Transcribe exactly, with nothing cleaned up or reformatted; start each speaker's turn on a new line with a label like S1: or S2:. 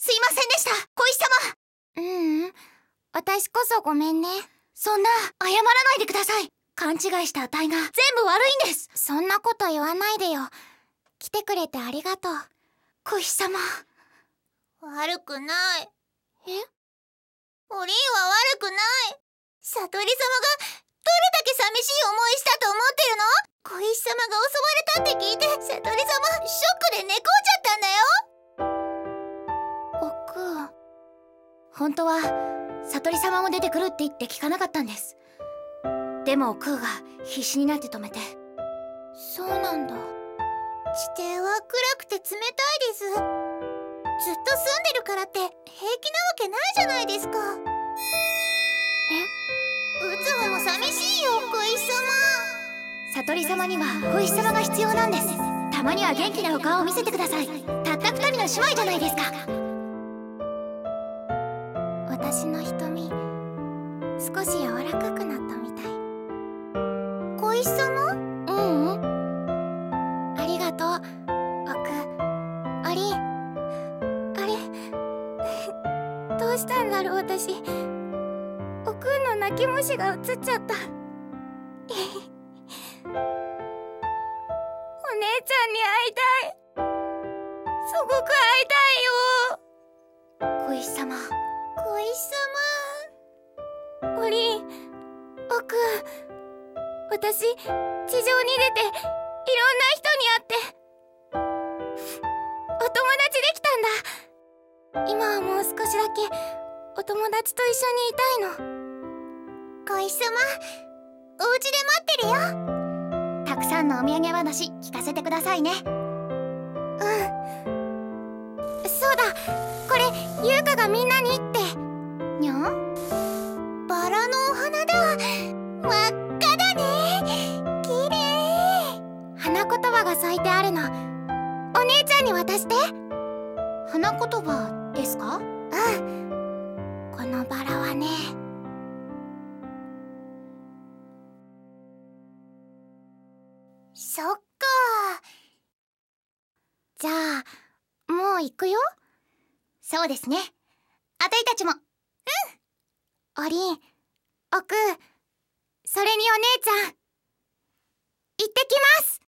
S1: すいませんでした、小石様。
S2: ううん、私こそごめんね。
S1: そんな、謝らないでください。勘違いした値が全部悪いんです。
S2: そんなこと言わないでよ。来てくれてありがとう。
S1: 小石様。
S3: 悪くない。
S2: え？
S3: おりんは悪くない。悟り様がどれだけ寂しい思いしたと思ってるの？小石様が襲われたって聞いて、悟り様ショックで寝込んじゃったんだよ。
S2: おくん。
S1: 本当は悟り様も出てくるって言って聞かなかったんです。でもクーが必死になって止めて。
S2: そうなんだ。
S3: 地底は暗くて冷たいです。ずっと住んでるからって平気なわけないじゃないですか。
S2: え？
S3: うつほも寂しいよ、小石様。
S1: 悟り様には小石様が必要なんです。たまには元気なお顔を見せてください。たった二人の姉妹じゃないですか。
S2: 私の瞳少し柔らかくなったみたい。
S3: 小石様？
S2: ううんありがとう。おくおりん。あれどうしたんだろう私。おくんの泣き虫が映っちゃった。お姉ちゃんに会いたい。すごく会いたいよ。
S1: 小石様。
S3: 小石
S2: 様。おりん、おくん、私地上に出ていろんな人に会ってお友達できたんだ。今はもう少しだけお友達と一緒にいたいの。
S3: 小石様、お家で待ってるよ。
S1: たくさんのお土産話聞かせてくださいね。
S2: うん。そうだ、これ優香がみんなにって。
S1: にゃん？
S3: バラのお花だ。真っ赤だね。きれい。
S2: 花言葉が咲いてあるの。お姉ちゃんに渡して。
S1: 花言葉ですか？
S2: うん。このバラはね。
S3: そっか。
S2: じゃあもう行くよ。
S1: そうですね。あたいたちも。
S2: おりん、おく、それにお姉ちゃん、行ってきます。